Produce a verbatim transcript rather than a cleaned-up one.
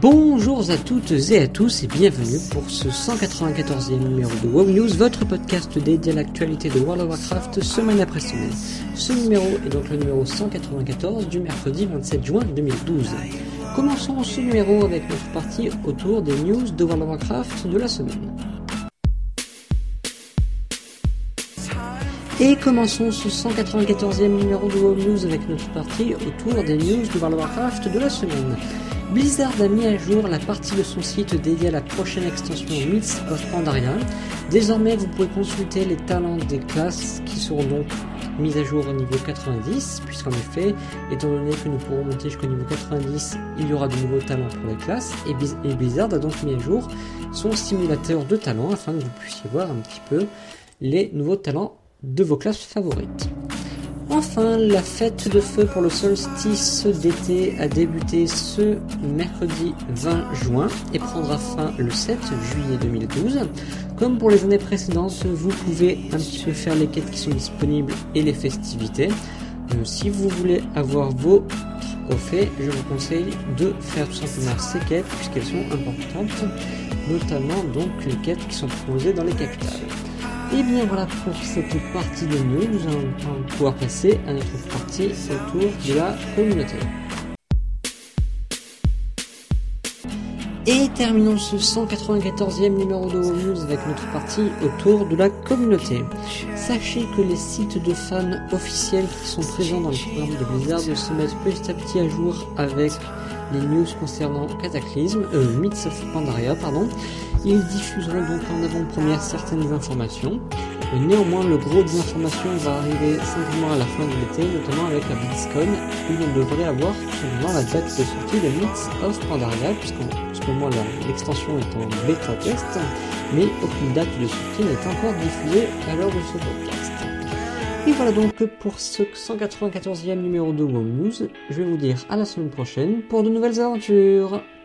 Bonjour à toutes et à tous et bienvenue pour ce cent quatre-vingt-quatorzième numéro de WoW News, votre podcast dédié à l'actualité de World of Warcraft semaine après semaine. Ce numéro est donc le numéro cent quatre-vingt-quatorze du mercredi vingt-sept juin deux mille douze. Commençons ce numéro avec notre partie autour des news de World of Warcraft de la semaine. Et commençons ce cent quatre-vingt-quatorzième numéro de WoW News avec notre partie autour des news de World of Warcraft de la semaine. Blizzard a mis à jour la partie de son site dédiée à la prochaine extension Myths of Pandaria. Désormais, vous pouvez consulter les talents des classes qui seront donc mis à jour au niveau quatre-vingt-dix, puisqu'en effet, étant donné que nous pourrons monter jusqu'au niveau quatre-vingt-dix, il y aura de nouveaux talents pour les classes, et Blizzard a donc mis à jour son simulateur de talents afin que vous puissiez voir un petit peu les nouveaux talents de vos classes favorites. Enfin, la fête de feu pour le solstice d'été a débuté ce mercredi vingt juin et prendra fin le sept juillet deux mille douze. Comme pour les années précédentes, vous pouvez un petit peu faire les quêtes qui sont disponibles et les festivités. Euh, si vous voulez avoir vos trophées, je vous conseille de faire tout simplement ces quêtes puisqu'elles sont importantes, notamment donc les quêtes qui sont proposées dans les capitales. Et bien voilà pour cette partie de news, nous allons pouvoir passer à notre partie autour de la communauté. Et terminons ce cent quatre-vingt-quatorzième numéro de WoW News avec notre partie autour de la communauté. Sachez que les sites de fans officiels qui sont présents dans le programme de Blizzard se mettent petit à petit à jour avec les news concernant Cataclysme, euh, Myths of Pandaria, pardon. Ils diffuseront donc en avant-première certaines informations. Euh, néanmoins, le gros des informations va arriver simplement à la fin de l'été, notamment avec la BlizzCon, où on devrait avoir tout simplement la date de sortie de Myths of Pandaria, puisqu'en ce moment l'extension est en bêta test, mais aucune date de sortie n'est encore diffusée à l'heure de ce podcast. Et voilà donc pour ce cent quatre-vingt-quatorzième numéro de WoW News. Je vais vous dire à la semaine prochaine pour de nouvelles aventures.